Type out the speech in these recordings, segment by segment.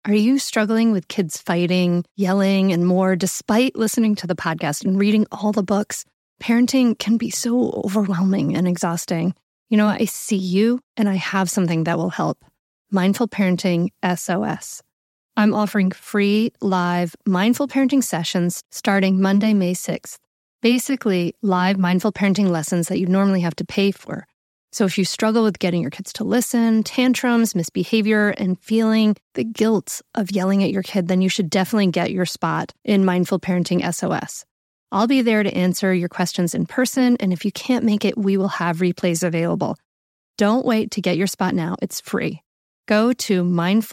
Are you struggling with kids fighting, yelling, and more despite listening to the podcast and reading all the books? Parenting can be so overwhelming and exhausting. You know, I see you and I have something that will help. Mindful Parenting SOS. I'm offering free live mindful parenting sessions starting Monday, May 6th. Basically, live mindful parenting lessons that you normally have to pay for. So if you struggle with getting your kids to listen, tantrums, misbehavior, and feeling the guilt of yelling at your kid, then you should definitely get your spot in Mindful Parenting SOS. I'll be there to answer your questions in person, and if you can't make it, we will have replays available. Don't wait to get your spot now. It's free. Go to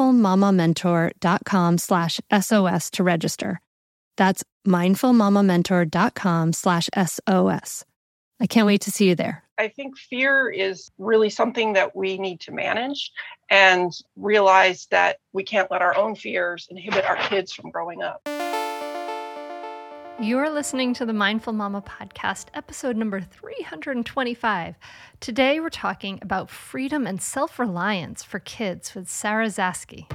mindfulmamamentor.com/SOS to register. That's mindfulmamamentor.com/SOS. I can't wait to see you there. I think fear is really something that we need to manage and realize that we can't let our own fears inhibit our kids from growing up. You're listening to the Mindful Mama podcast, episode number 325. Today, we're talking about freedom and self-reliance for kids with Sarah Zasky.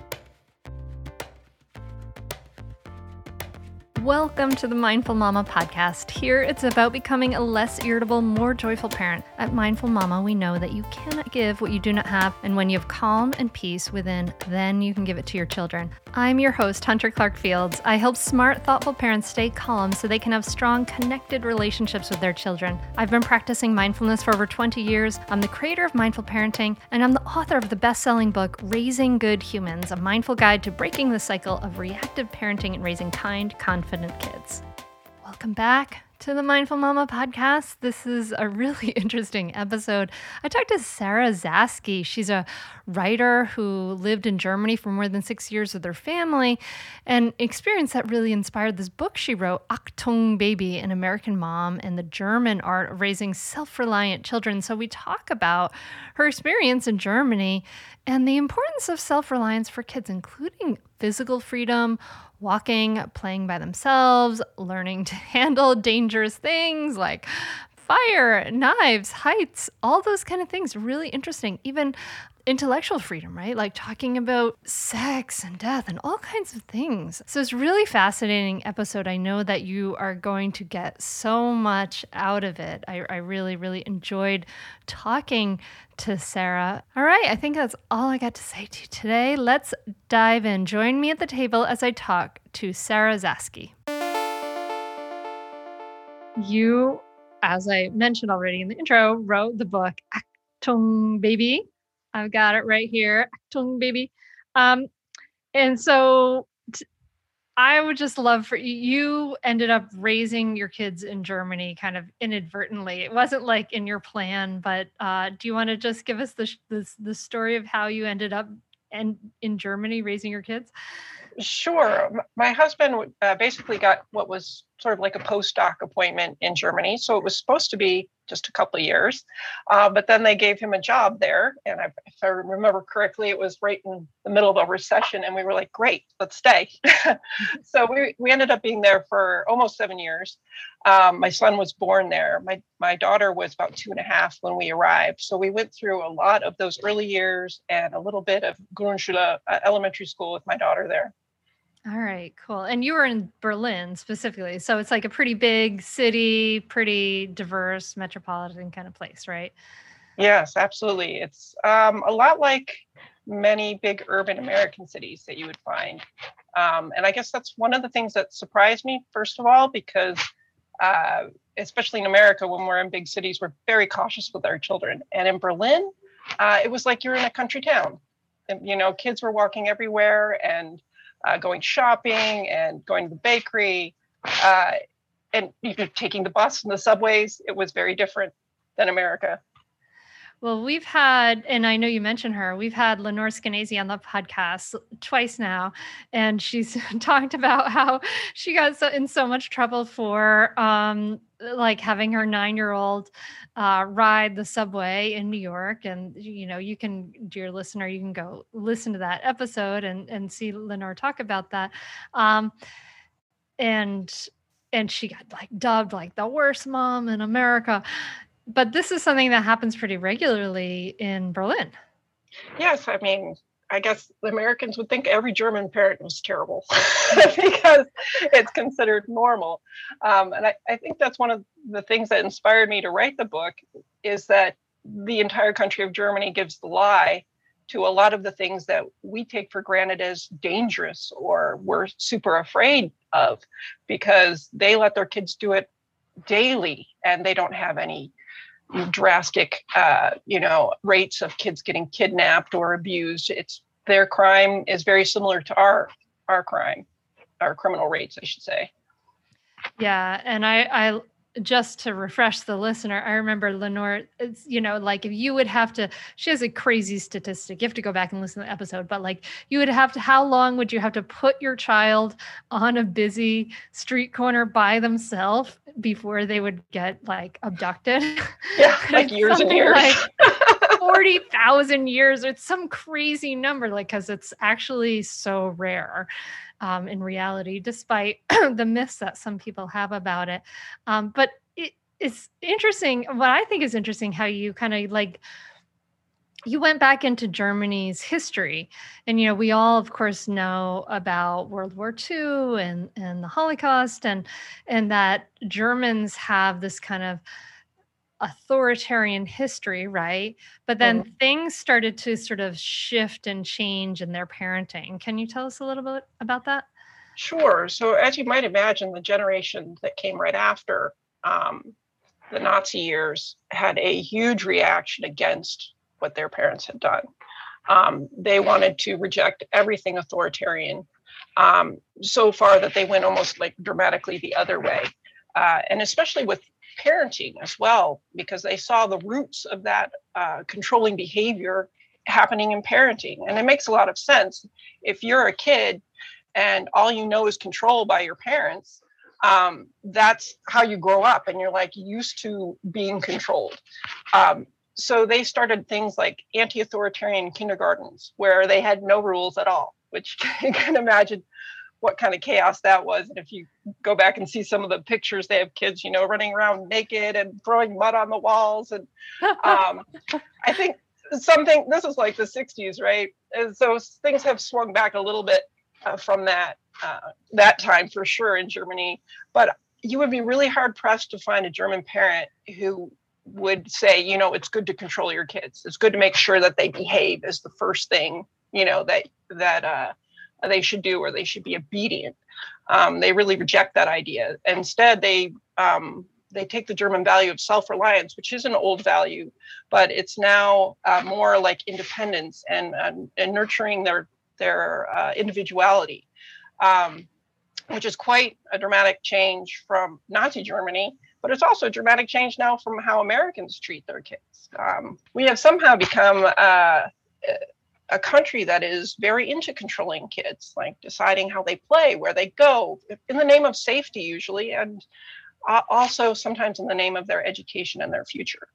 Welcome to the Mindful Mama podcast. Here, it's about becoming a less irritable, more joyful parent. At Mindful Mama, we know that you cannot give what you do not have, and when you have calm and peace within, then you can give it to your children. I'm your host, Hunter Clark Fields. I help smart, thoughtful parents stay calm so they can have strong, connected relationships with their children. I've been practicing mindfulness for over 20 years. I'm the creator of Mindful Parenting, and I'm the author of the best-selling book, Raising Good Humans, a mindful guide to breaking the cycle of reactive parenting and raising kind, confident kids. Welcome back to the Mindful Mama podcast. This is a really interesting episode. I talked to Sarah Zasky. She's a writer who lived in Germany for more than 6 years with her family, and experience that really inspired this book she wrote, Achtung Baby, An American Mom and the German Art of Raising Self-Reliant Children. So we talk about her experience in Germany and the importance of self-reliance for kids, including physical freedom, walking, playing by themselves, learning to handle dangerous things like fire, knives, heights, all those kind of things. Really interesting. Even intellectual freedom, right? Like talking about sex and death and all kinds of things. So it's a really fascinating episode. I know that you are going to get so much out of it. I really, really enjoyed talking to Sarah. All right, I think that's all I got to say to you today. Let's dive in. Join me at the table as I talk to Sarah Zasky. You, as I mentioned already in the intro, wrote the book Achtung Baby. I've got it right here, Achtung Baby. And so I would just love for you ended up raising your kids in Germany kind of inadvertently. It wasn't like in your plan, but do you want to just give us the story of how you ended up in Germany raising your kids? Sure. My husband basically got what was sort of like a postdoc appointment in Germany. So it was supposed to be just a couple of years. But then they gave him a job there. And if I remember correctly, it was right in the middle of a recession. And we were like, great, let's stay. So we ended up being there for almost 7 years. My son was born there. My daughter was about 2.5 when we arrived. So we went through a lot of those early years and a little bit of Grundschule, elementary school with my daughter there. All right, cool. And you were in Berlin specifically. So it's like a pretty big city, pretty diverse metropolitan kind of place, right? Yes, absolutely. It's a lot like many big urban American cities that you would find. And I guess that's one of the things that surprised me, first of all, because especially in America, when we're in big cities, we're very cautious with our children. And in Berlin, it was like you're in a country town. And, kids were walking everywhere and going shopping and going to the bakery and taking the bus and the subways. It was very different than America. Well, we've had, and I know you mentioned her, we've had Lenore Skenazy on the podcast twice now, and she's talked about how she got in so much trouble for like having her 9-year-old ride the subway in New York. And, you can, dear listener, you can go listen to that episode and see Lenore talk about that. And she got dubbed like the worst mom in America. But this is something that happens pretty regularly in Berlin. Yes, I mean, I guess the Americans would think every German parent was terrible because it's considered normal. And I think that's one of the things that inspired me to write the book, is that the entire country of Germany gives the lie to a lot of the things that we take for granted as dangerous or we're super afraid of, because they let their kids do it daily and they don't have any drastic, rates of kids getting kidnapped or abused. Their crime is very similar to our crime, our criminal rates, I should say. Yeah, and I just to refresh the listener, I remember Lenore, if you would have to, she has a crazy statistic. You have to go back and listen to the episode, but how long would you have to put your child on a busy street corner by themselves before they would get abducted? Yeah, like years and years. Like 40,000 years. It's some crazy number, because it's actually so rare. In reality, despite the myths that some people have about it. But it's interesting. What I think is interesting, how you kind of you went back into Germany's history. And, we all, of course, know about World War II and the Holocaust, and that Germans have this kind of authoritarian history, right? But then things started to sort of shift and change in their parenting. Can you tell us a little bit about that? Sure. So as you might imagine, the generation that came right after the Nazi years had a huge reaction against what their parents had done. They wanted to reject everything authoritarian, so far that they went almost dramatically the other way. And especially with parenting as well, because they saw the roots of that controlling behavior happening in parenting. And it makes a lot of sense. If you're a kid and all you know is control by your parents, that's how you grow up, and you're used to being controlled. So they started things like anti-authoritarian kindergartens, where they had no rules at all, which you can imagine what kind of chaos that was. And if you go back and see some of the pictures, they have kids, running around naked and throwing mud on the walls. And I think this is like the 60s, right? And so things have swung back a little bit from that time for sure in Germany. But you would be really hard pressed to find a German parent who would say, it's good to control your kids. It's good to make sure that they behave is the first thing, that they should do, or they should be obedient. They really reject that idea. Instead, they take the German value of self-reliance, which is an old value, but it's now more like independence and nurturing their individuality, which is quite a dramatic change from Nazi Germany. But it's also a dramatic change now from how Americans treat their kids. We have somehow become a country that is very into controlling kids, like deciding how they play, where they go, in the name of safety usually, and also sometimes in the name of their education and their future.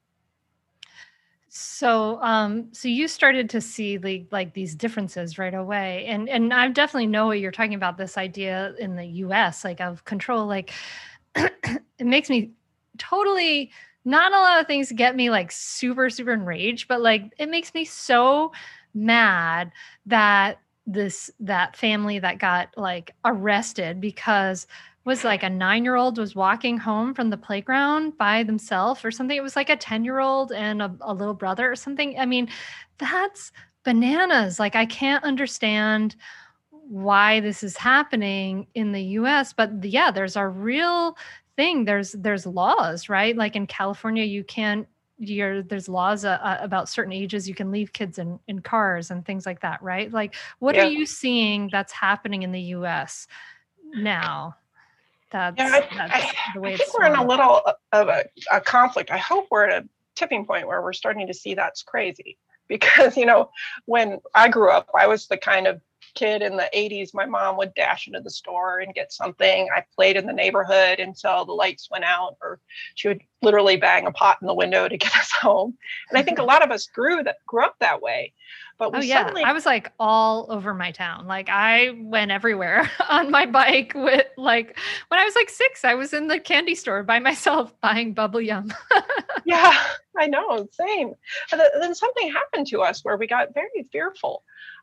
So, so you started to see these differences right away, and I definitely know what you're talking about. This idea in the U.S. of control, it makes me totally. Not a lot of things get me super enraged, but it makes me so mad that that family that got arrested because was a 9-year-old was walking home from the playground by themselves or something. It was a 10-year-old and a little brother or something. I mean, that's bananas. I can't understand why this is happening in the US, but yeah, there's a real thing. There's laws, right? In California, you can't, there's laws about certain ages you can leave kids in cars and things like that, right? What are you seeing that's happening in the US now? That's the way I think we're in a little of a conflict. I hope we're at a tipping point where we're starting to see that's crazy. Because, when I grew up, I was the kind of kid in the 80s, my mom would dash into the store and get something. I played in the neighborhood until the lights went out, or she would literally bang a pot in the window to get us home. And I think a lot of us grew up that way. But I was all over my town. I went everywhere on my bike with when I was 6, I was in the candy store by myself buying bubble yum. Yeah, I know. Same. And then something happened to us where we got very fearful.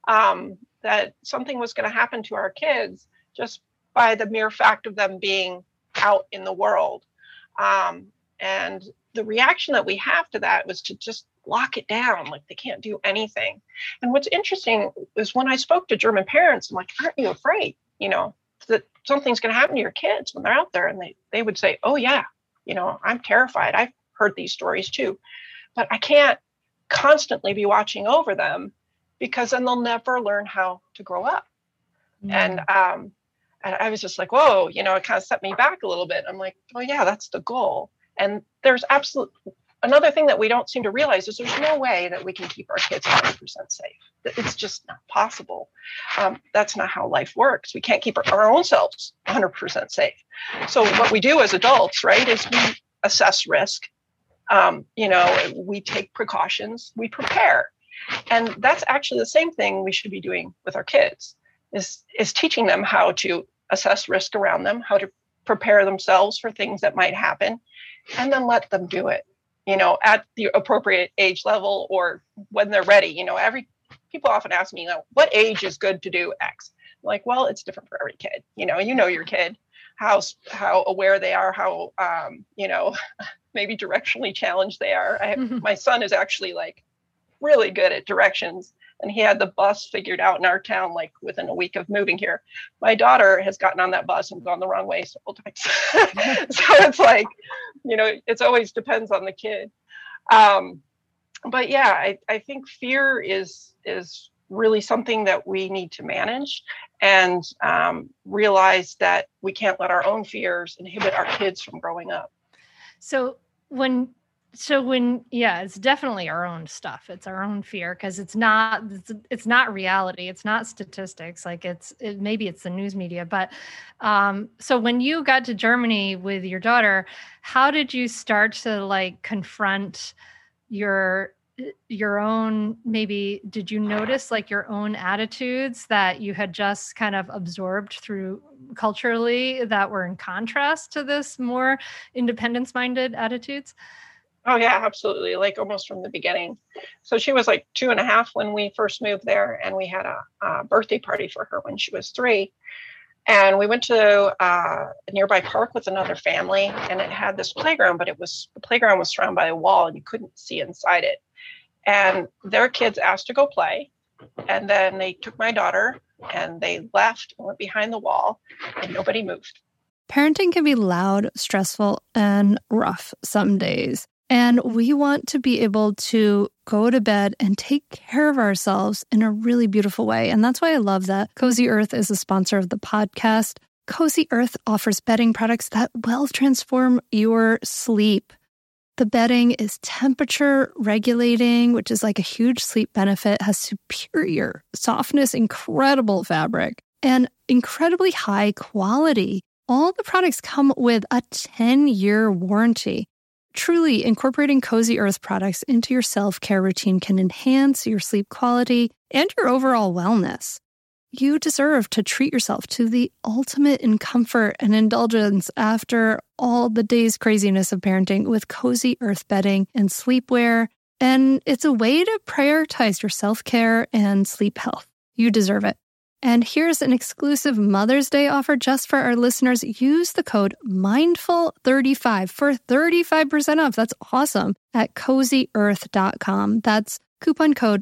that something was going to happen to our kids just by the mere fact of them being out in the world. And the reaction that we have to that was to just lock it down, like they can't do anything. And what's interesting is when I spoke to German parents, I'm like, aren't you afraid, that something's going to happen to your kids when they're out there? And they would say, oh yeah, I'm terrified. I've heard these stories too, but I can't constantly be watching over them because then they'll never learn how to grow up. And I was just like, whoa, it kind of set me back a little bit. I'm like, oh yeah, that's the goal. And there's another thing that we don't seem to realize is there's no way that we can keep our kids 100% safe. It's just not possible. That's not how life works. We can't keep our own selves 100% safe. So what we do as adults, right, is we assess risk. We take precautions, we prepare. And that's actually the same thing we should be doing with our kids, is teaching them how to assess risk around them, how to prepare themselves for things that might happen, and then let them do it, at the appropriate age level or when they're ready. People often ask me, what age is good to do X? I'm like, well, it's different for every kid. Your kid, how aware they are, how, maybe directionally challenged they are. My son is actually really good at directions, and he had the bus figured out in our town within a week of moving here. My daughter has gotten on that bus and gone the wrong way several times. So it's it's always depends on the kid. But yeah, I think fear is really something that we need to manage and realize that we can't let our own fears inhibit our kids from growing up. So when it's definitely our own stuff. It's our own fear because it's not reality. It's not statistics. Maybe it's the news media. But so when you got to Germany with your daughter, how did you start to confront your own, maybe did you notice your own attitudes that you had just kind of absorbed through culturally that were in contrast to this more independence-minded attitudes? Oh yeah, absolutely. Almost from the beginning. So she was 2.5 when we first moved there, and we had a birthday party for her when she was 3. And we went to a nearby park with another family, and it had this playground, but the playground was surrounded by a wall and you couldn't see inside it. And their kids asked to go play. And then they took my daughter and they left and went behind the wall, and nobody moved. Parenting can be loud, stressful, and rough some days. And we want to be able to go to bed and take care of ourselves in a really beautiful way. And that's why I love that Cozy Earth is a sponsor of the podcast. Cozy Earth offers bedding products that will transform your sleep. The bedding is temperature regulating, which is a huge sleep benefit, has superior softness, incredible fabric, and incredibly high quality. All the products come with a 10-year warranty. Truly, incorporating Cozy Earth products into your self-care routine can enhance your sleep quality and your overall wellness. You deserve to treat yourself to the ultimate in comfort and indulgence after all the day's craziness of parenting with Cozy Earth bedding and sleepwear. And it's a way to prioritize your self-care and sleep health. You deserve it. And here's an exclusive Mother's Day offer just for our listeners. Use the code MINDFUL35 for 35% off. That's awesome at CozyEarth.com. That's coupon code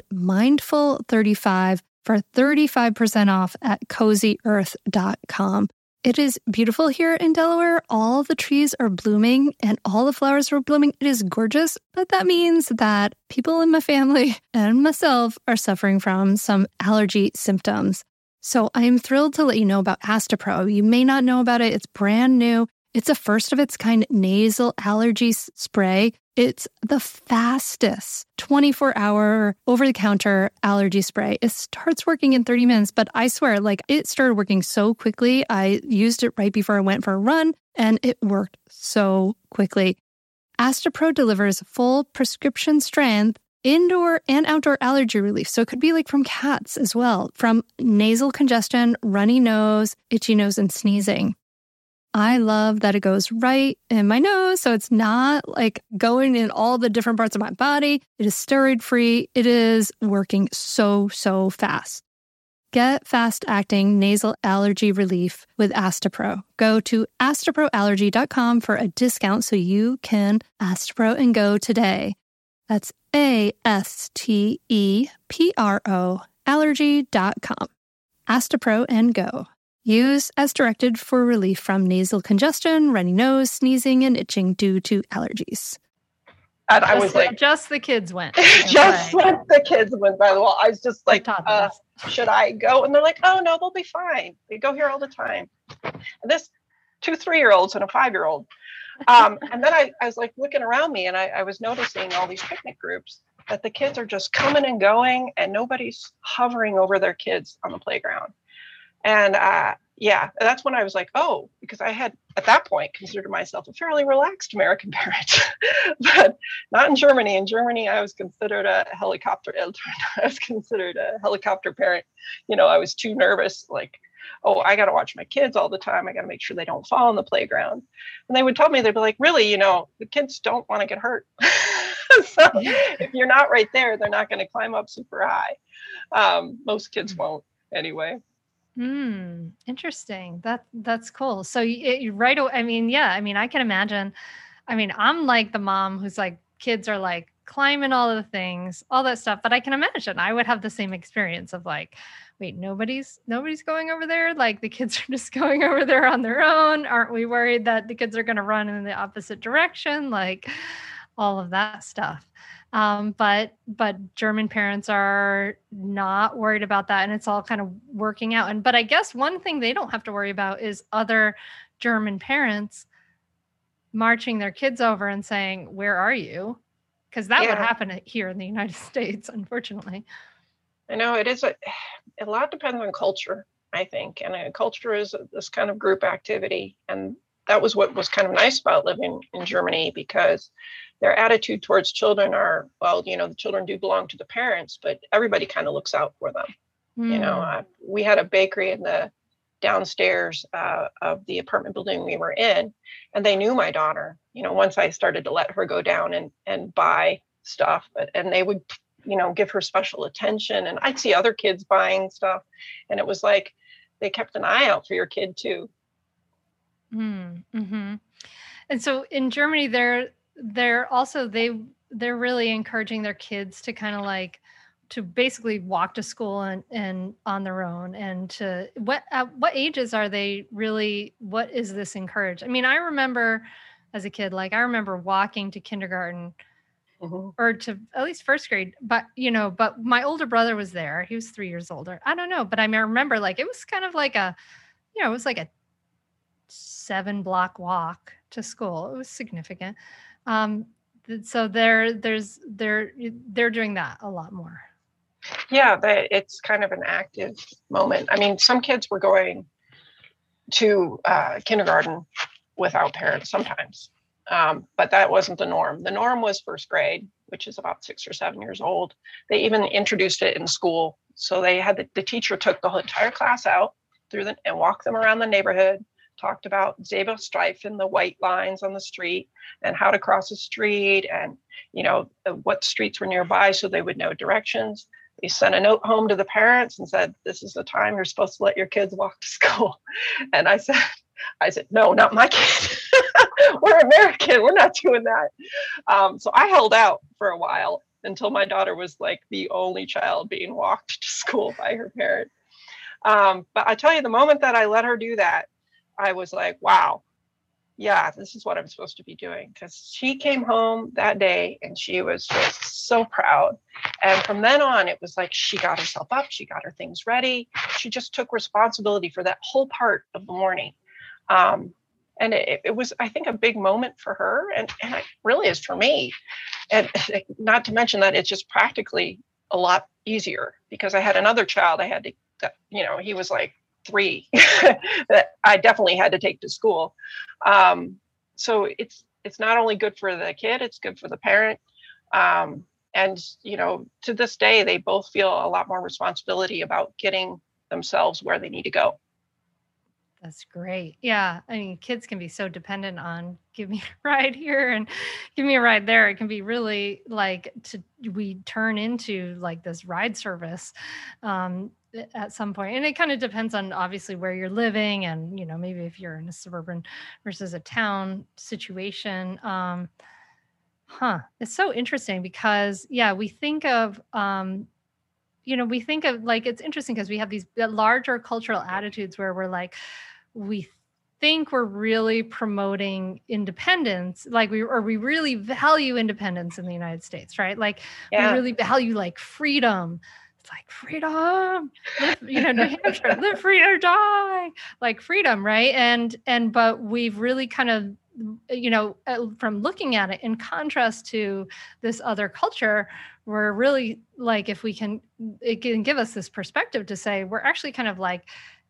MINDFUL35 for 35% off at CozyEarth.com. It is beautiful here in Delaware. All the trees are blooming and all the flowers are blooming. It is gorgeous, but that means that people in my family and myself are suffering from some allergy symptoms. So I am thrilled to let you know about Astepro. You may not know about it. It's brand new. It's a first of its kind nasal allergy spray. It's the fastest 24-hour over-the-counter allergy spray. It starts working in 30 minutes, but I swear, it started working so quickly. I used it right before I went for a run, and it worked so quickly. Astepro delivers full prescription strength indoor and outdoor allergy relief. So it could be from cats as well, from nasal congestion, runny nose, itchy nose, and sneezing. I love that it goes right in my nose, so it's not going in all the different parts of my body. It is steroid-free. It is working so fast. Get fast-acting nasal allergy relief with Astepro. Go to asteproallergy.com for a discount so you can Astepro and go today. That's ASTEPRO allergy.com. Astepro and go. Use as directed for relief from nasal congestion, runny nose, sneezing, and itching due to allergies. And I was like, just the kids went. Just let the kids went by the wall. I was just like, should I go? And they're like, oh no, they'll be fine. They go here all the time. And this 2 3-year-olds and a 5-year-old. And then I was like looking around me, and I was noticing all these picnic groups that the kids are just coming and going, and nobody's hovering over their kids on the playground. And that's when I was like, oh, because I had at that point considered myself a fairly relaxed American parent, but not in Germany. In Germany, I was considered a helicopter Eltern. I was considered a helicopter parent. I was too nervous, like, oh, I got to watch my kids all the time. I got to make sure they don't fall on the playground. And they would tell me, they'd be like, really, the kids don't want to get hurt. So if you're not right there, they're not going to climb up super high. Most kids won't anyway. Interesting. That's cool. So right away, I can imagine. I'm like the mom who's like, kids are like climbing all of the things, all that stuff. But I can imagine I would have the same experience of like, wait, nobody's going over there. Like the kids are just going over there on their own. Aren't we worried that the kids are going to run in the opposite direction? Like all of that stuff. But German parents are not worried about that, and it's all kind of working out. But I guess one thing they don't have to worry about is other German parents marching their kids over and saying, "Where are you?" Because that would happen here in the United States, unfortunately. I know it is a lot depends on culture, I think, and culture is this kind of group activity, and that was what was kind of nice about living in Germany, because their attitude towards children are, well, the children do belong to the parents, but everybody kind of looks out for them. We had a bakery in the downstairs of the apartment building we were in, and they knew my daughter, once I started to let her go down and buy stuff, and they would, give her special attention. And I'd see other kids buying stuff, and it was like, they kept an eye out for your kid too. Mm-hmm. And so in Germany, they're also, they're really encouraging their kids to kind of like to basically walk to school and on their own. And to at what ages are they really, what is this encouraged? I remember as a kid, like I remember walking to kindergarten or to at least first grade, but my older brother was there. He was 3 years older. I don't know, but I remember like, it was kind of like it was like a 7-block walk to school. It was significant. So they're doing that a lot more. Yeah, it's kind of an active moment. Some kids were going to kindergarten without parents sometimes, but that wasn't the norm. The norm was first grade, which is about 6 or 7 years old. They even introduced it in school. So they had the teacher took the whole entire class out and walked them around the neighborhood, talked about Zebrastreifen, the white lines on the street, and how to cross the street, and what streets were nearby so they would know directions. They sent a note home to the parents and said, "This is the time you're supposed to let your kids walk to school." And I said, "No, not my kid. We're American. We're not doing that." So I held out for a while until my daughter was like the only child being walked to school by her parent. But I tell you, the moment that I let her do that, I was like, wow, yeah, this is what I'm supposed to be doing. Because she came home that day and she was just so proud. And from then on, it was like she got herself up, she got her things ready. She just took responsibility for that whole part of the morning. And it was, I think, a big moment for her, and it really is for me. And not to mention that it's just practically a lot easier, because I had another child I had to, he was like 3 that I definitely had to take to school. So it's not only good for the kid, it's good for the parent. And, to this day, they both feel a lot more responsibility about getting themselves where they need to go. That's great. Yeah. Kids can be so dependent on give me a ride here and give me a ride there. It can be really like we turn into like this ride service. at some point. And it kind of depends on obviously where you're living and, maybe if you're in a suburban versus a town situation. It's so interesting because, we think of, like, it's interesting because we have these larger cultural attitudes where we're like, we think we're really promoting independence, like we really value independence in the United States, right? Like we really value like freedom. It's like freedom, New Hampshire, live free or die, like freedom, right? But we've really kind of, from looking at it in contrast to this other culture, we're really like, it can give us this perspective to say we're actually kind of like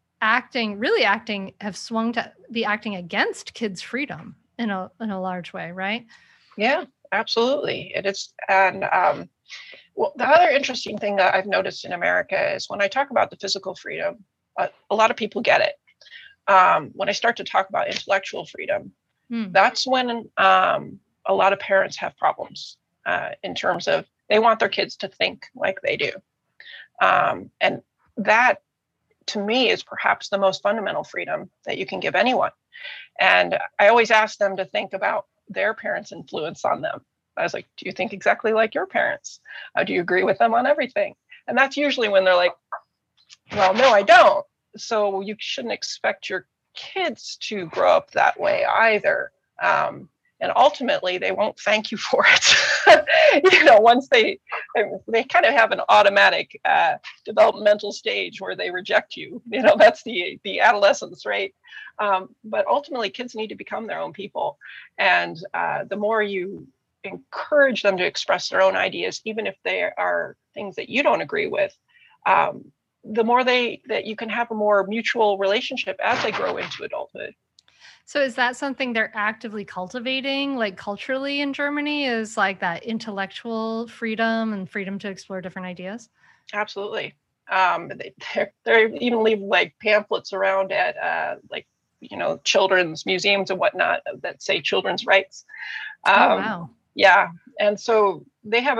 have swung to be acting against kids' freedom in a large way, right? Yeah, absolutely. It is. And well, the other interesting thing that I've noticed in America is when I talk about the physical freedom, a lot of people get it. When I start to talk about intellectual freedom, that's when a lot of parents have problems in terms of they want their kids to think like they do. And that, to me, is perhaps the most fundamental freedom that you can give anyone. And I always ask them to think about their parents' influence on them. I was like, do you think exactly like your parents? Do you agree with them on everything? And that's usually when they're like, well, no, I don't. So you shouldn't expect your kids to grow up that way either. And ultimately, they won't thank you for it. Once they kind of have an automatic developmental stage where they reject you. That's the adolescence, right? But ultimately, kids need to become their own people. And the more you encourage them to express their own ideas, even if they are things that you don't agree with, the more that you can have a more mutual relationship as they grow into adulthood. So is that something they're actively cultivating, like culturally in Germany, is like that intellectual freedom and freedom to explore different ideas? Absolutely. They even leave like pamphlets around at children's museums and whatnot that say children's rights. Wow. Yeah. And so they have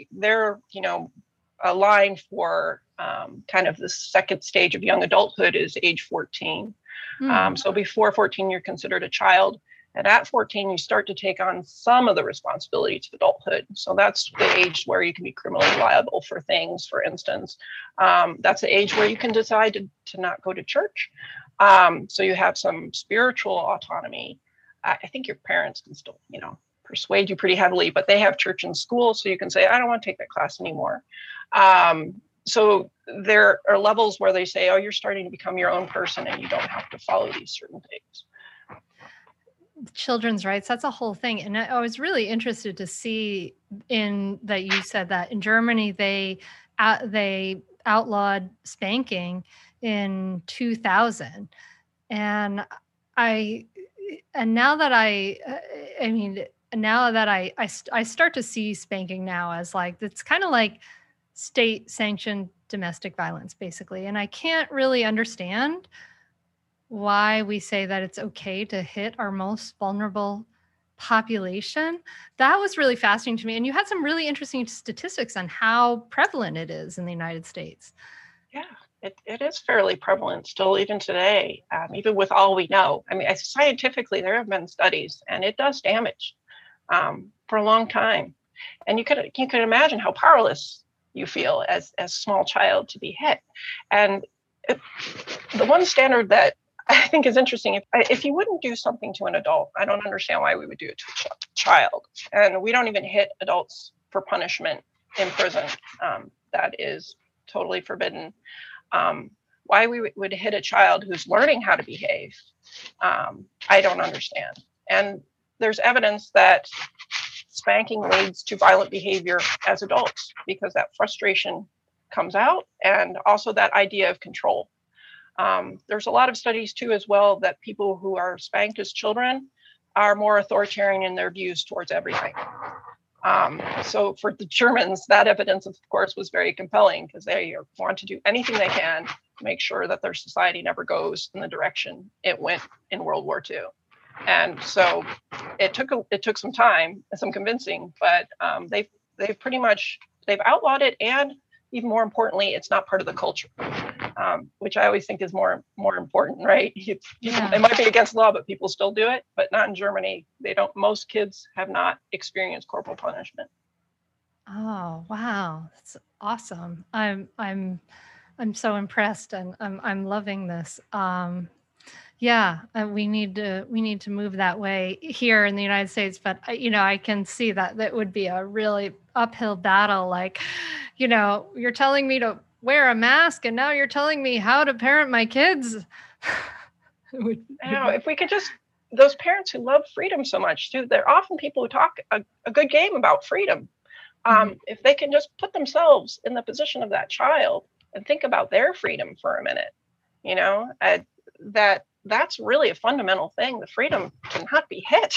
a line for kind of the second stage of young adulthood is age 14. So before 14, you're considered a child. And at 14, you start to take on some of the responsibilities of adulthood. So that's the age where you can be criminally liable for things, for instance. That's the age where you can decide to not go to church. So you have some spiritual autonomy. I think your parents can still, persuade you pretty heavily, but they have church and school. So you can say, I don't want to take that class anymore. So there are levels where they say, oh, you're starting to become your own person and you don't have to follow these certain things. Children's rights, that's a whole thing. And I was really interested to see that you said that in Germany, they outlawed spanking in 2000. And now that I start to see spanking now as like, it's kind of like state sanctioned domestic violence, basically. And I can't really understand why we say that it's okay to hit our most vulnerable population. That was really fascinating to me. And you had some really interesting statistics on how prevalent it is in the United States. Yeah, it is fairly prevalent still, even today, even with all we know. I mean, scientifically, there have been studies, and it does damage for a long time. And you can imagine how powerless you feel as a small child to be hit. And the one standard that I think is interesting, if you wouldn't do something to an adult, I don't understand why we would do it to a child. And we don't even hit adults for punishment in prison. That is totally forbidden. Why we would hit a child who's learning how to behave, I don't understand. And there's evidence that spanking leads to violent behavior as adults because that frustration comes out, and also that idea of control. There's a lot of studies too as well that people who are spanked as children are more authoritarian in their views towards everything. So for the Germans, that evidence, of course, was very compelling because they want to do anything they can to make sure that their society never goes in the direction it went in World War II. And so it took some time and some convincing, but they've outlawed it, and even more importantly, it's not part of the culture. which I always think is more important, right? It might be against law, but people still do it. But not in Germany. They don't. Most kids have not experienced corporal punishment. Oh, wow, that's awesome! I'm so impressed, and I'm loving this. We need to move that way here in the United States. But I can see that would be a really uphill battle. Like, you're telling me to wear a mask, and now you're telling me how to parent my kids. If we could just, those parents who love freedom so much too, they're often people who talk a good game about freedom. If they can just put themselves in the position of that child and think about their freedom for a minute, that's really a fundamental thing. The freedom to not be hit,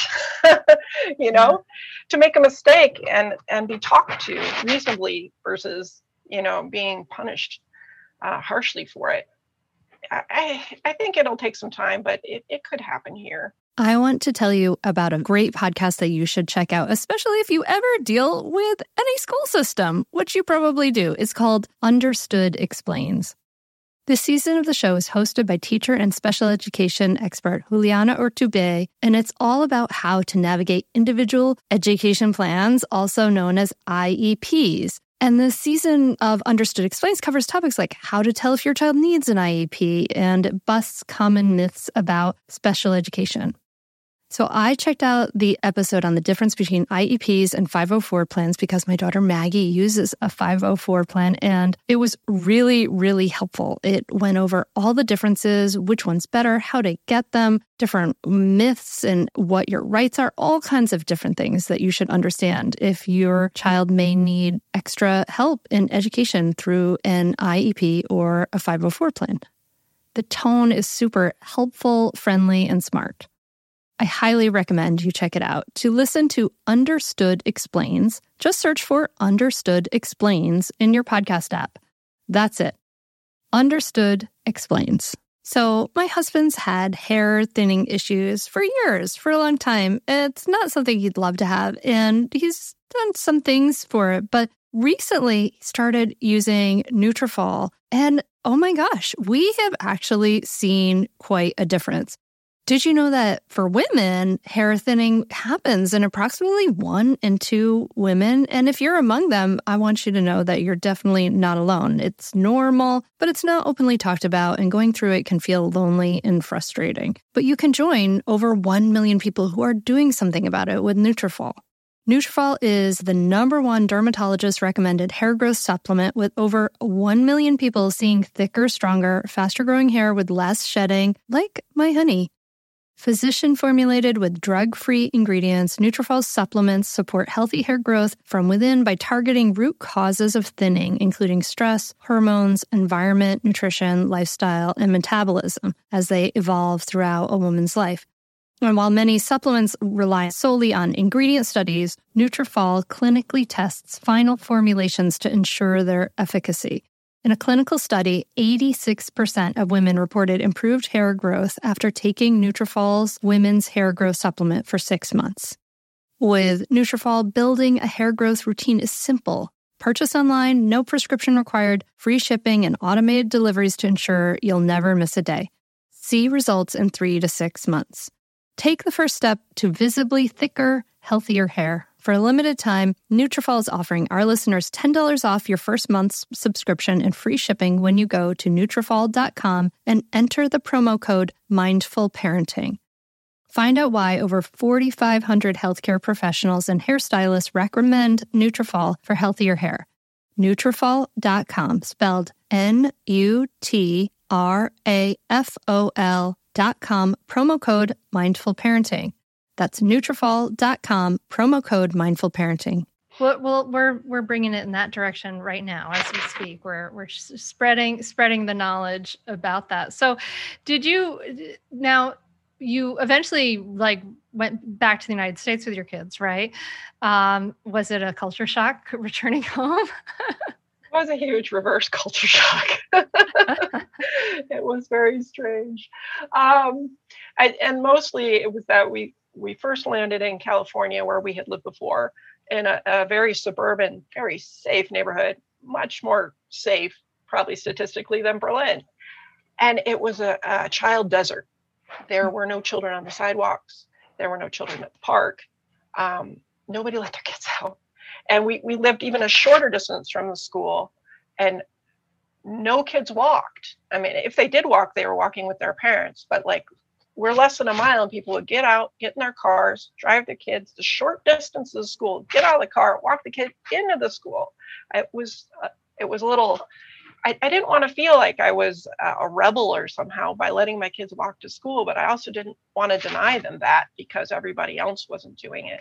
to make a mistake and be talked to reasonably versus, being punished harshly for it. I think it'll take some time, but it could happen here. I want to tell you about a great podcast that you should check out, especially if you ever deal with any school system, which you probably do. It's called Understood Explains. This season of the show is hosted by teacher and special education expert Juliana Urtubey, and it's all about how to navigate individual education plans, also known as IEPs. And this season of Understood Explains covers topics like how to tell if your child needs an IEP and busts common myths about special education. So I checked out the episode on the difference between IEPs and 504 plans because my daughter Maggie uses a 504 plan, and it was really, really helpful. It went over all the differences, which one's better, how to get them, different myths and what your rights are, all kinds of different things that you should understand if your child may need extra help in education through an IEP or a 504 plan. The tone is super helpful, friendly, and smart. I highly recommend you check it out. To listen to Understood Explains, just search for Understood Explains in your podcast app. That's it. Understood Explains. So my husband's had hair thinning issues for years, for a long time. It's not something he'd love to have, and he's done some things for it. But recently, he started using Nutrafol, and oh my gosh, we have actually seen quite a difference. Did you know that for women, hair thinning happens in approximately 1 in 2 women? And if you're among them, I want you to know that you're definitely not alone. It's normal, but it's not openly talked about, and going through it can feel lonely and frustrating. But you can join over 1 million people who are doing something about it with Nutrafol. Nutrafol is the #1 dermatologist-recommended hair growth supplement, with over 1 million people seeing thicker, stronger, faster-growing hair with less shedding, like my honey. Physician-formulated with drug-free ingredients, Nutrafol supplements support healthy hair growth from within by targeting root causes of thinning, including stress, hormones, environment, nutrition, lifestyle, and metabolism, as they evolve throughout a woman's life. And while many supplements rely solely on ingredient studies, Nutrafol clinically tests final formulations to ensure their efficacy. In a clinical study, 86% of women reported improved hair growth after taking Nutrafol's women's hair growth supplement for 6 months. With Nutrafol, building a hair growth routine is simple. Purchase online, no prescription required, free shipping, and automated deliveries to ensure you'll never miss a day. See results in 3 to 6 months. Take the first step to visibly thicker, healthier hair. For a limited time, Nutrafol is offering our listeners $10 off your first month's subscription and free shipping when you go to Nutrafol.com and enter the promo code MindfulParenting. Find out why over 4,500 healthcare professionals and hairstylists recommend Nutrafol for healthier hair. Nutrafol.com, spelled Nutrafol.com, promo code MindfulParenting. That's Nutrafol.com, promo code Mindful Parenting. Well, we're bringing it in that direction right now as we speak. We're spreading the knowledge about that. So, you eventually went back to the United States with your kids, right? Was it a culture shock returning home? It was a huge reverse culture shock. It was very strange. And mostly it was that we first landed in California, where we had lived before, in a very suburban, very safe neighborhood, much more safe probably statistically, than Berlin. And it was a child desert. There were no children on the sidewalks. There were no children at the park. Nobody let their kids out. And we lived even a shorter distance from the school, and no kids walked. I mean, if they did walk, they were walking with their parents, but like we're less than a mile, and people would get out, get in their cars, drive their kids the short distance to the school, get out of the car, walk the kid into the school. It was a little, I didn't want to feel like I was a rebel or somehow by letting my kids walk to school, but I also didn't want to deny them that because everybody else wasn't doing it.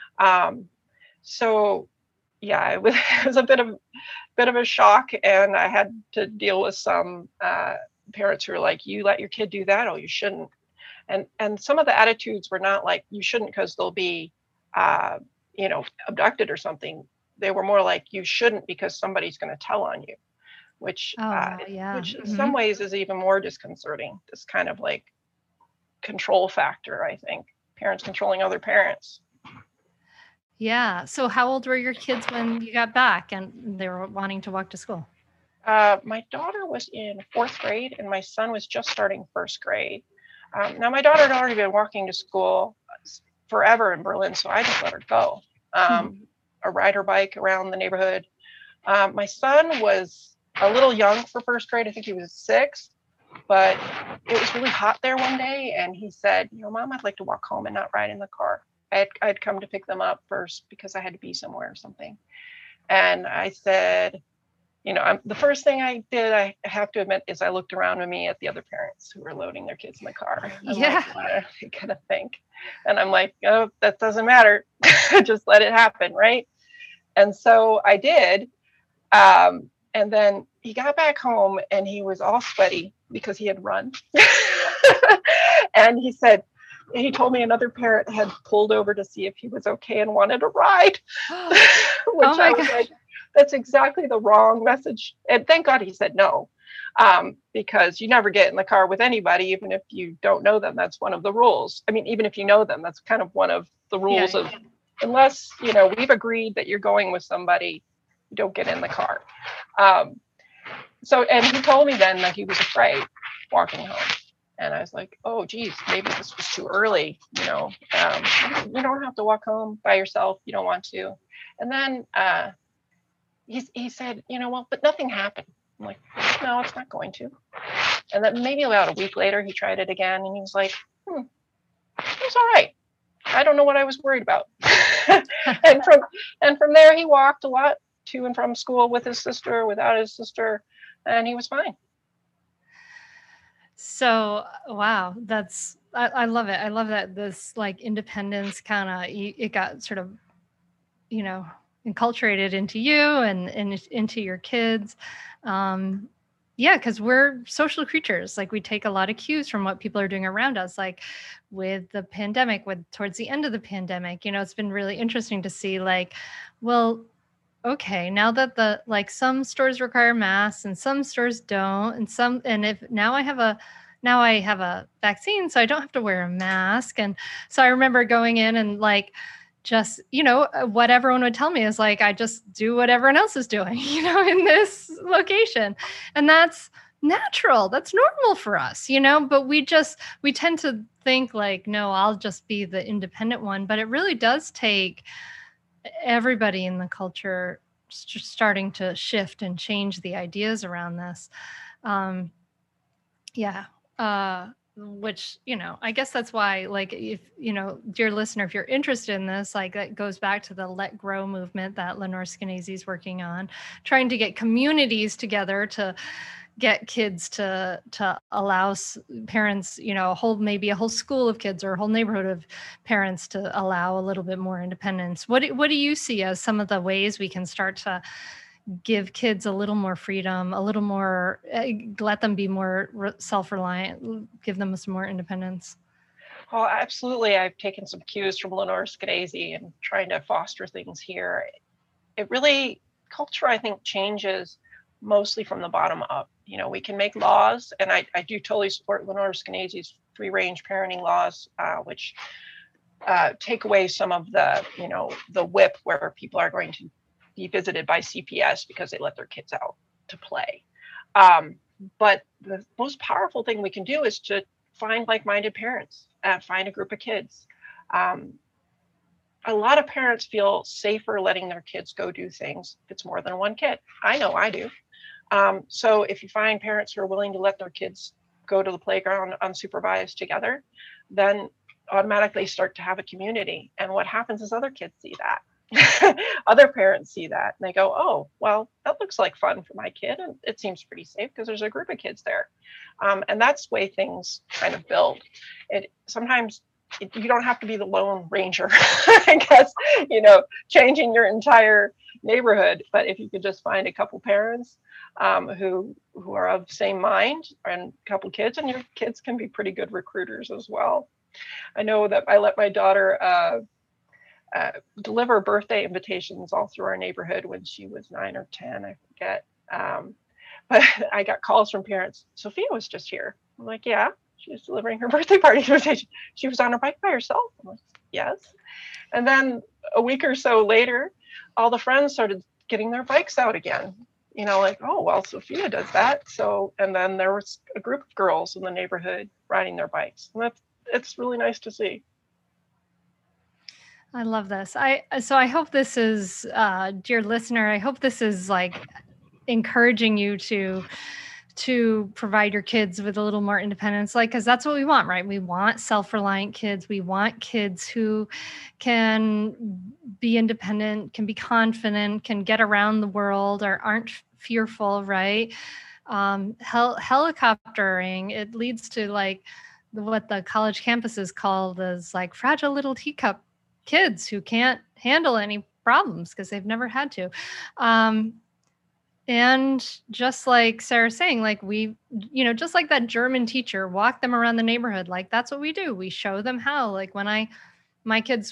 So yeah, it was a bit of a shock, and I had to deal with some parents who were like, "You let your kid do that? Oh, you shouldn't." And some of the attitudes were not like, "You shouldn't because they'll be, abducted or something." They were more like, "You shouldn't because somebody's going to tell on you," which in some ways is even more disconcerting. This kind of like control factor, I think, parents controlling other parents. Yeah. So how old were your kids when you got back and they were wanting to walk to school? My daughter was in 4th grade and my son was just starting 1st grade. Now my daughter had already been walking to school forever in Berlin, so I just let her go. I ride her bike around the neighborhood. My son was a little young for 1st grade. I think he was 6, but it was really hot there one day, and he said, "Mom, I'd like to walk home and not ride in the car." I'd come to pick them up first because I had to be somewhere or something. And I said, the first thing I did, I have to admit, is I looked around at me at the other parents who were loading their kids in the car. I'm like, what are they gonna think? And I'm like, oh, that doesn't matter. Just let it happen, right? And so I did. And then he got back home and he was all sweaty because he had run. And he told me another parent had pulled over to see if he was okay and wanted a ride. Which I was like, that's exactly the wrong message. And thank God he said no, because you never get in the car with anybody, even if you don't know them. That's one of the rules. I mean, even if you know them, that's kind of one of the rules of, unless, we've agreed that you're going with somebody, you don't get in the car. And he told me then that he was afraid walking home. And I was like, oh, geez, maybe this was too early. You don't have to walk home by yourself. You don't want to. And then he said, well, but nothing happened. I'm like, no, it's not going to. And then maybe about a week later, he tried it again. And he was like, it was all right. I don't know what I was worried about. and from there, he walked a lot to and from school with his sister, without his sister, and he was fine. So, wow, I love it. I love that this like independence kind of, it got sort of, enculturated into you and into your kids. Because we're social creatures. Like we take a lot of cues from what people are doing around us, like with the pandemic, towards the end of the pandemic, it's been really interesting to see like, well, okay, now that some stores require masks and some stores don't, and if now I have a vaccine, so I don't have to wear a mask. And so I remember going in and like, just, what everyone would tell me is like, I just do what everyone else is doing, in this location. And that's natural. That's normal for us, but we tend to think like, no, I'll just be the independent one. But it really does take everybody in the culture starting to shift and change the ideas around this. Which, I guess that's why, like, if, dear listener, if you're interested in this, like that goes back to the Let Grow movement that Lenore Skenazy is working on, trying to get communities together to get kids to allow parents, maybe a whole school of kids or a whole neighborhood of parents to allow a little bit more independence. What do you see as some of the ways we can start to give kids a little more freedom, a little more, let them be more self-reliant, give them some more independence? Oh, absolutely. I've taken some cues from Lenore Skenazy and trying to foster things here. It really, culture, I think, changes mostly from the bottom up. We can make laws, and I do totally support Lenore Skenazy's free-range parenting laws, which take away some of the, the whip where people are going to be visited by CPS because they let their kids out to play. But the most powerful thing we can do is to find like-minded parents, find a group of kids. A lot of parents feel safer letting their kids go do things if it's more than one kid. I know I do. So if you find parents who are willing to let their kids go to the playground unsupervised together, then automatically start to have a community. And what happens is other kids see that. Other parents see that and they go, oh, well, that looks like fun for my kid. And it seems pretty safe because there's a group of kids there. And that's the way things kind of build. Sometimes you don't have to be the lone ranger, I guess, changing your entire neighborhood. But if you could just find a couple parents who are of the same mind and a couple kids, and your kids can be pretty good recruiters as well. I know that I let my daughter deliver birthday invitations all through our neighborhood when she was 9 or 10, I forget. But I got calls from parents. Sophia was just here. I'm like, yeah, she was delivering her birthday party invitation. She was on her bike by herself. I'm like, yes. And then a week or so later, all the friends started getting their bikes out again. Like, oh, well, Sophia does that. So, and then there was a group of girls in the neighborhood riding their bikes. And it's really nice to see. I love this. So I hope this is, dear listener, I hope this is like encouraging you to provide your kids with a little more independence, because that's what we want, right? We want self-reliant kids. We want kids who can be independent, can be confident, can get around the world, or aren't fearful, right? Helicoptering, it leads to like what the college campuses called as like fragile little teacup kids who can't handle any problems because they've never had to. And just like Sarah's saying, like just like that German teacher walked them around the neighborhood, like that's what we do. We show them how. Like when my kids,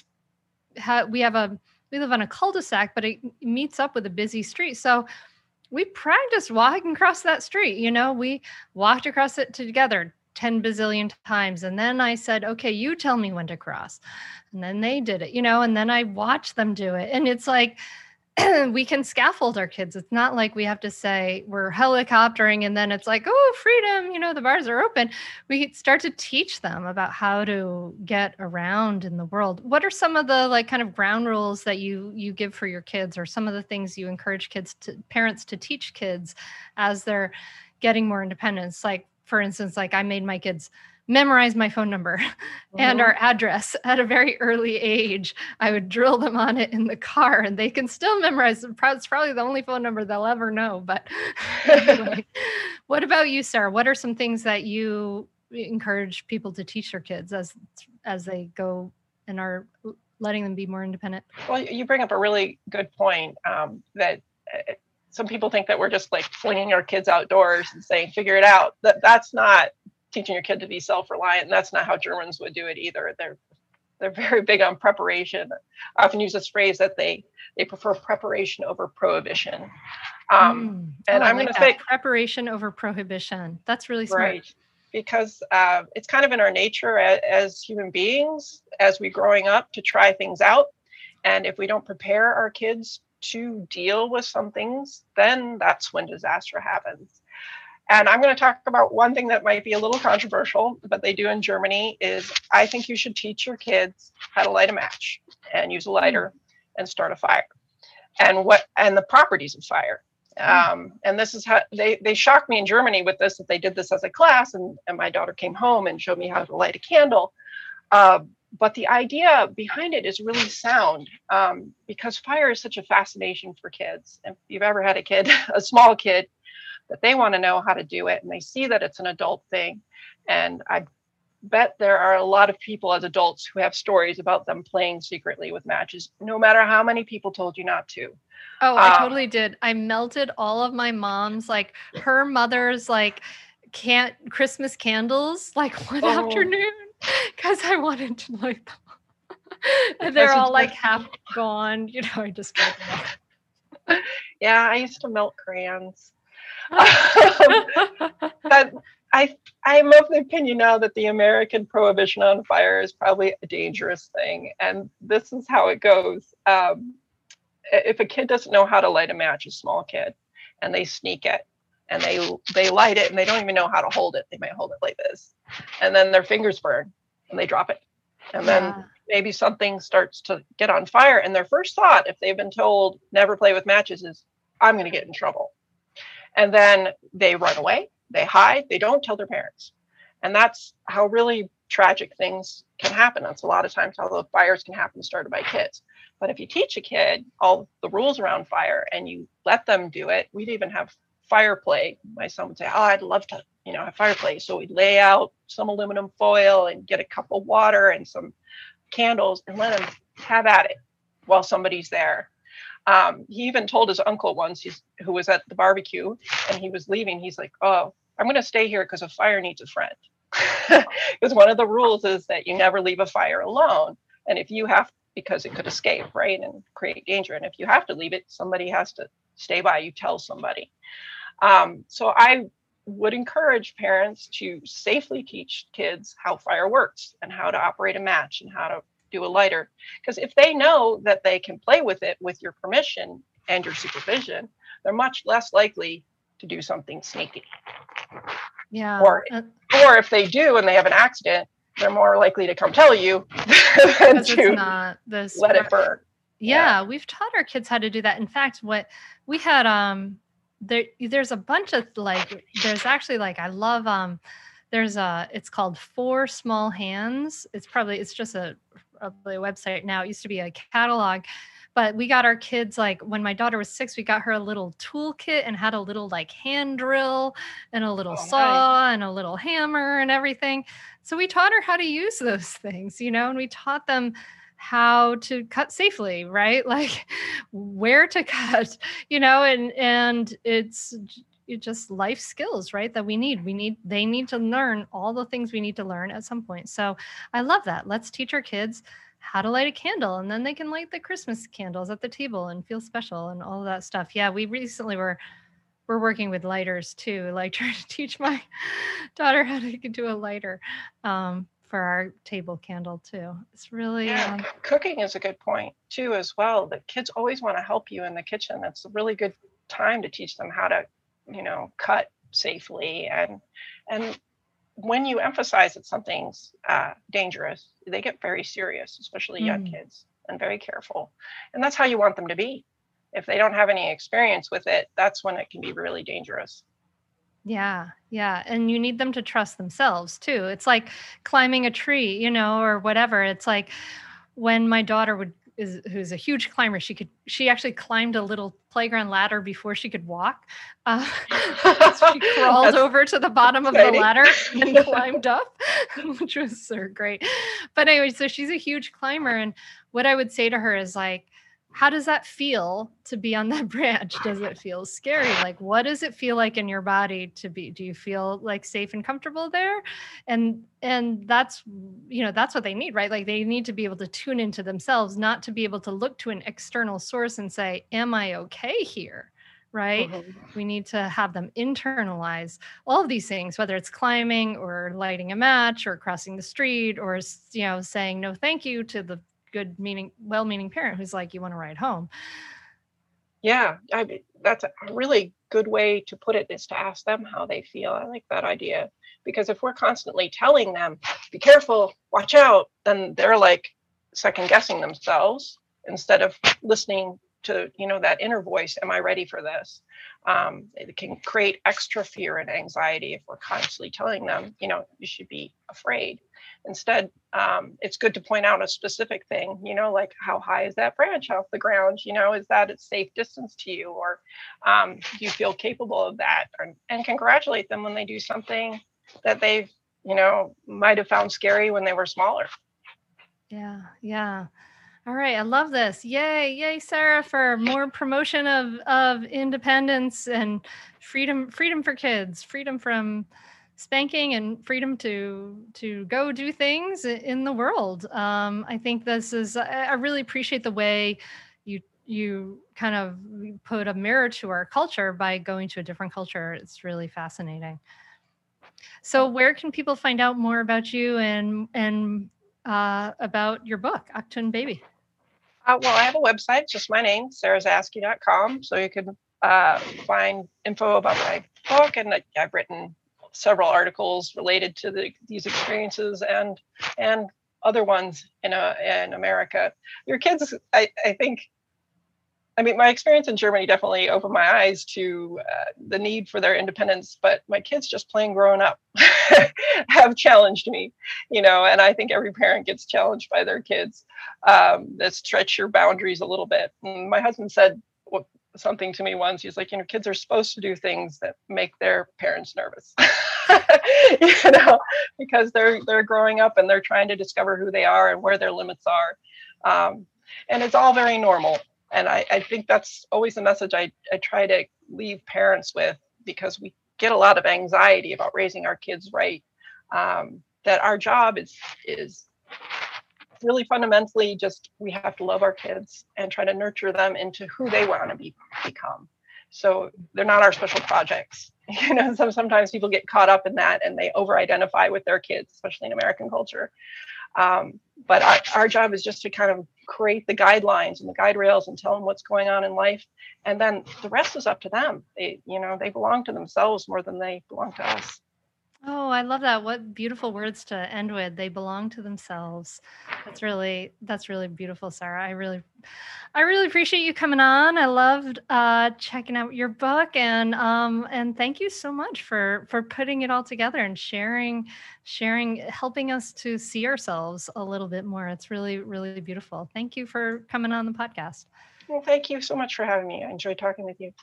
we live on a cul-de-sac, but it meets up with a busy street. So we practiced walking across that street. We walked across it together 10 bazillion times. And then I said, okay, you tell me when to cross. And then they did it, and then I watched them do it. And it's like, we can scaffold our kids. It's not like we have to say we're helicoptering and then it's like, oh, freedom, the bars are open. We start to teach them about how to get around in the world. What are some of the like kind of ground rules that you give for your kids, or some of the things you encourage parents to teach kids as they're getting more independence? Like, for instance, like I made my kids memorize my phone number and our address at a very early age. I would drill them on it in the car and they can still memorize. It's probably the only phone number they'll ever know. But anyway, what about you, Sarah? What are some things that you encourage people to teach their kids as they go and are letting them be more independent? Well, you bring up a really good point that some people think that we're just like flinging our kids outdoors and saying, figure it out. That's not teaching your kid to be self-reliant. And that's not how Germans would do it either. They're very big on preparation. I often use this phrase that they prefer preparation over prohibition. And I'm going to say preparation over prohibition. That's really smart. Right. Because it's kind of in our nature as human beings, as we're growing up, to try things out. And if we don't prepare our kids to deal with some things, then that's when disaster happens. And I'm going to talk about one thing that might be a little controversial, but they do in Germany, is I think you should teach your kids how to light a match and use a lighter and start a fire and the properties of fire. And this is how they shocked me in Germany with this, that they did this as a class, and my daughter came home and showed me how to light a candle. But the idea behind it is really sound, because fire is such a fascination for kids. If you've ever had a kid, a small kid, that they want to know how to do it, and they see that it's an adult thing. And I bet there are a lot of people as adults who have stories about them playing secretly with matches, no matter how many people told you not to. Oh, I totally did. I melted all of my mom's, like her mother's, like Christmas candles, like one afternoon, because I wanted to light them. And they're all like half gone. I just got them. Yeah, I used to melt crayons. But I'm of the opinion now that the American prohibition on fire is probably a dangerous thing. And this is how it goes. If a kid doesn't know how to light a match, a small kid, and they sneak it, and they light it and they don't even know how to hold it. They might hold it like this, and then their fingers burn and they drop it. And then maybe something starts to get on fire. And their first thought, if they've been told never play with matches, is I'm going to get in trouble. And then they run away, they hide, they don't tell their parents. And that's how really tragic things can happen. That's a lot of times how the fires can happen started by kids. But if you teach a kid all the rules around fire and you let them do it, we'd even have fire play. My son would say, oh, I'd love to, have fire play. So we'd lay out some aluminum foil and get a cup of water and some candles and let him have at it while somebody's there. He even told his uncle once, who was at the barbecue and he was leaving. He's like, oh, I'm going to stay here because a fire needs a friend. Because one of the rules is that you never leave a fire alone. And if you have, because it could escape, right, and create danger. And if you have to leave it, somebody has to stay by. You tell somebody. So I would encourage parents to safely teach kids how fire works and how to operate a match and how to do a lighter. Because if they know that they can play with it with your permission and your supervision, they're much less likely to do something sneaky. Yeah. Or if they do and they have an accident, they're more likely to come tell you than to let it burn. Yeah, we've taught our kids how to do that. In fact, what we had, there's a bunch of there's actually I love, it's called Four Small Hands. It's just a website now. It used to be a catalog, but we got our kids, when my daughter was 6, we got her a little toolkit and had a little hand drill and a little saw and a little hammer and everything. So we taught her how to use those things, and we taught them how to cut safely, right? Where to cut, and it's just life skills, right? That they need to learn all the things we need to learn at some point. So I love that. Let's teach our kids how to light a candle, and then they can light the Christmas candles at the table and feel special and all of that stuff. Yeah. We recently we're working with lighters too, trying to teach my daughter how to do a lighter, for our table candle too. It's really cooking is a good point too as well. The kids always want to help you in the kitchen. That's a really good time to teach them how to cut safely, and when you emphasize that something's dangerous, they get very serious, especially young kids, and very careful. And that's how you want them to be. If they don't have any experience with it, that's when it can be really dangerous. Yeah. Yeah. And you need them to trust themselves too. It's like climbing a tree, or whatever. It's like when my daughter who's a huge climber, she actually climbed a little playground ladder before she could walk. She crawled over to the bottom of the ladder and climbed up, which was so great. But anyway, so she's a huge climber. And what I would say to her is how does that feel to be on that branch? Does it feel scary? What does it feel like in your body to be? Do you feel safe and comfortable there? And that's, that's what they need, right? They need to be able to tune into themselves, not to be able to look to an external source and say, am I okay here? Right? Mm-hmm. We need to have them internalize all of these things, whether it's climbing or lighting a match or crossing the street or, saying no, thank you to the well-meaning parent who's you want to ride home. Yeah, that's a really good way to put it, is to ask them how they feel. I like that idea, because if we're constantly telling them, be careful, watch out, then they're second guessing themselves instead of listening to, that inner voice. Am I ready for this? It can create extra fear and anxiety if we're constantly telling them, you should be afraid. Instead, it's good to point out a specific thing, how high is that branch off the ground? Is that a safe distance to you? Or do you feel capable of that? And congratulate them when they do something that they've, might have found scary when they were smaller. Yeah. Yeah. All right. I love this. Yay, Sarah, for more promotion of independence and freedom for kids, freedom from spanking and freedom to go do things in the world. I think this is, I really appreciate the way you kind of put a mirror to our culture by going to a different culture. It's really fascinating. So where can people find out more about you and about your book, Achtung Baby? Well, I have a website, just my name, sarahzasky.com. So you can find info about my book, and I've written several articles related to these experiences and other ones in America. Your kids, I think, my experience in Germany definitely opened my eyes to the need for their independence, but my kids just plain growing up have challenged me, and I think every parent gets challenged by their kids that stretch your boundaries a little bit. And my husband said something to me once. He's like, kids are supposed to do things that make their parents nervous, because they're growing up and they're trying to discover who they are and where their limits are. And it's all very normal. And I think that's always the message I try to leave parents with, because we get a lot of anxiety about raising our kids right. That our job is really fundamentally just, we have to love our kids and try to nurture them into who they want to become. So they're not our special projects. Sometimes people get caught up in that and they over-identify with their kids, especially in American culture. But our job is just to kind of create the guidelines and the guide rails and tell them what's going on in life. And then the rest is up to them. They belong to themselves more than they belong to us. Oh, I love that. What beautiful words to end with. They belong to themselves. That's really beautiful, Sarah. I really appreciate you coming on. I loved checking out your book, and thank you so much for putting it all together and sharing, helping us to see ourselves a little bit more. It's really, really beautiful. Thank you for coming on the podcast. Well, thank you so much for having me. I enjoyed talking with you.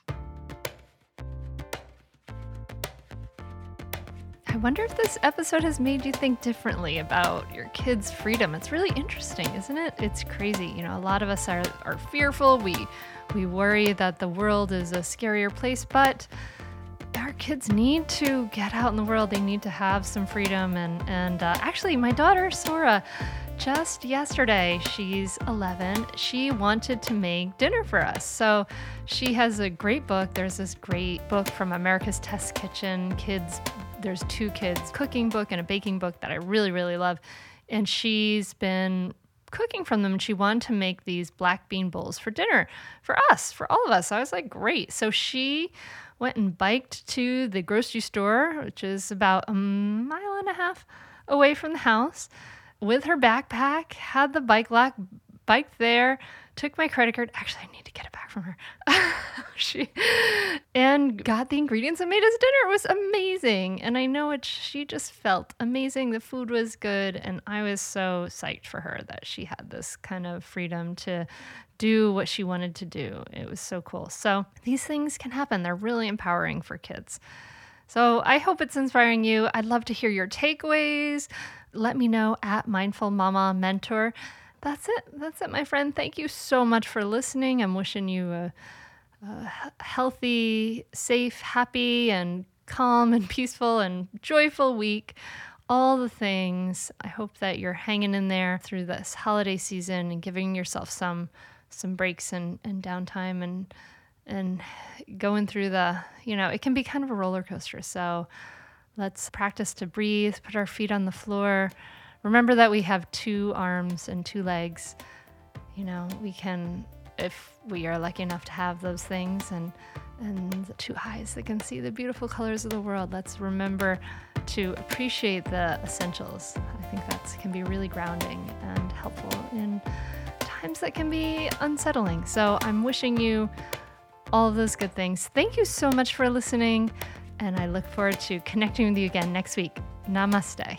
I wonder if this episode has made you think differently about your kids' freedom. It's really interesting, isn't it? It's crazy. A lot of us are fearful. We worry that the world is a scarier place, but our kids need to get out in the world. They need to have some freedom. And actually, my daughter, Sora, just yesterday, she's 11, she wanted to make dinner for us. So she has a great book. There's this great book from America's Test Kitchen Kids. There's 2 kids cooking book and a baking book that I really, really love. And she's been cooking from them. She wanted to make these black bean bowls for dinner for us, for all of us. So I was like, great. So she went and biked to the grocery store, which is about 1.5 miles away from the house, with her backpack, had the bike lock, biked there, took my credit card. Actually, I need to get it back from her. And got the ingredients and made us dinner. It was amazing. And I know she just felt amazing. The food was good. And I was so psyched for her that she had this kind of freedom to do what she wanted to do. It was so cool. So these things can happen. They're really empowering for kids. So I hope it's inspiring you. I'd love to hear your takeaways. Let me know at Mindful Mama Mentor. That's it, my friend. Thank you so much for listening. I'm wishing you a healthy, safe, happy, and calm and peaceful and joyful week. All the things. I hope that you're hanging in there through this holiday season and giving yourself some breaks and downtime and going through it can be kind of a roller coaster. So let's practice to breathe, put our feet on the floor. Remember that we have 2 arms and 2 legs. We can, if we are lucky enough to have those things, and 2 eyes that can see the beautiful colors of the world. Let's remember to appreciate the essentials. I think that can be really grounding and helpful in times that can be unsettling. So I'm wishing you all of those good things. Thank you so much for listening, and I look forward to connecting with you again next week. Namaste.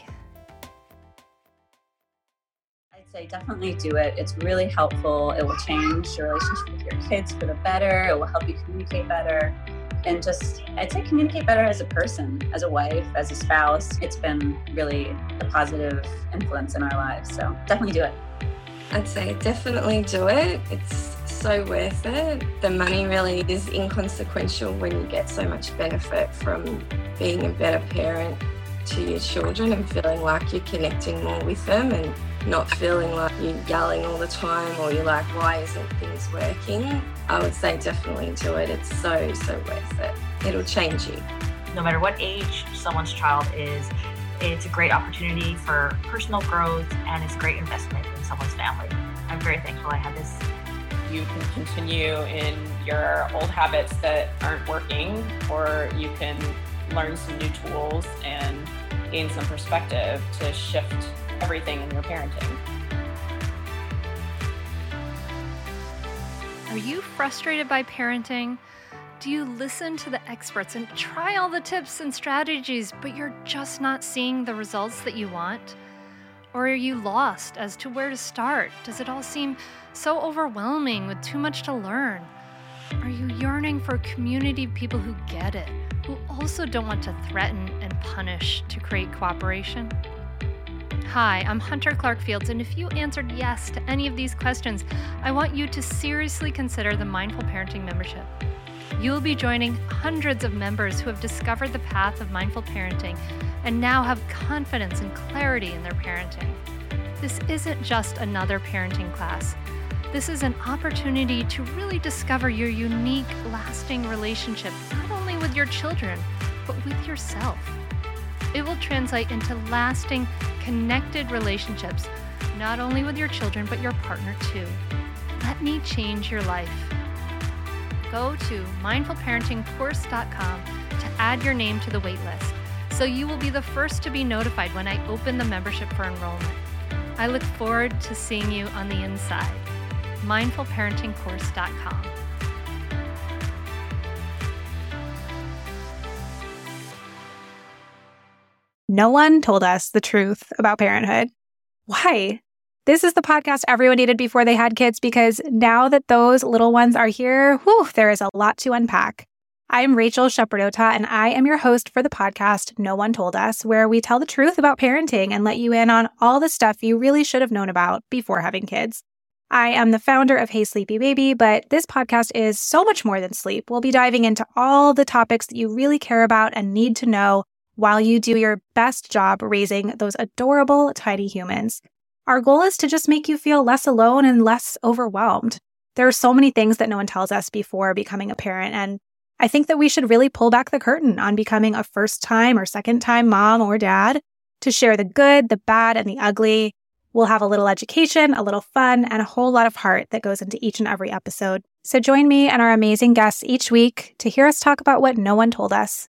Say definitely do it. It's really helpful. It will change your relationship with your kids for the better. It will help you communicate better. And I'd say communicate better as a person, as a wife, as a spouse. It's been really a positive influence in our lives. So definitely do it. I'd say definitely do it. It's so worth it. The money really is inconsequential when you get so much benefit from being a better parent to your children and feeling like you're connecting more with them and not feeling like you're yelling all the time or you're like, why isn't things working? I would say definitely do it. It's so worth it. It'll change you. No matter what age someone's child is, it's a great opportunity for personal growth and it's a great investment in someone's family. I'm very thankful I had this you can continue in your old habits that aren't working, or you can learn some new tools and gain some perspective to shift everything in your parenting. Are you frustrated by parenting? Do you listen to the experts and try all the tips and strategies, but you're just not seeing the results that you want? Or are you lost as to where to start? Does it all seem so overwhelming with too much to learn? Are you yearning for a community of people who get it, who also don't want to threaten and punish to create cooperation? Hi, I'm Hunter Clark-Fields, and if you answered yes to any of these questions, I want you to seriously consider the Mindful Parenting membership. You'll be joining hundreds of members who have discovered the path of mindful parenting and now have confidence and clarity in their parenting. This isn't just another parenting class. This is an opportunity to really discover your unique, lasting relationship, not only with your children, but with yourself. It will translate into lasting, connected relationships, not only with your children, but your partner too. Let me change your life. Go to mindfulparentingcourse.com to add your name to the waitlist, so you will be the first to be notified when I open the membership for enrollment. I look forward to seeing you on the inside. mindfulparentingcourse.com. No one told us the truth about parenthood. Why? This is the podcast everyone needed before they had kids, because now that those little ones are here, there is a lot to unpack. I'm Rachel Shepardota, and I am your host for the podcast No One Told Us, where we tell the truth about parenting and let you in on all the stuff you really should have known about before having kids. I am the founder of Hey Sleepy Baby, but this podcast is so much more than sleep. We'll be diving into all the topics that you really care about and need to know while you do your best job raising those adorable, tiny humans. Our goal is to just make you feel less alone and less overwhelmed. There are so many things that no one tells us before becoming a parent, and I think that we should really pull back the curtain on becoming a first-time or second-time mom or dad to share the good, the bad, and the ugly. We'll have a little education, a little fun, and a whole lot of heart that goes into each and every episode. So join me and our amazing guests each week to hear us talk about what no one told us.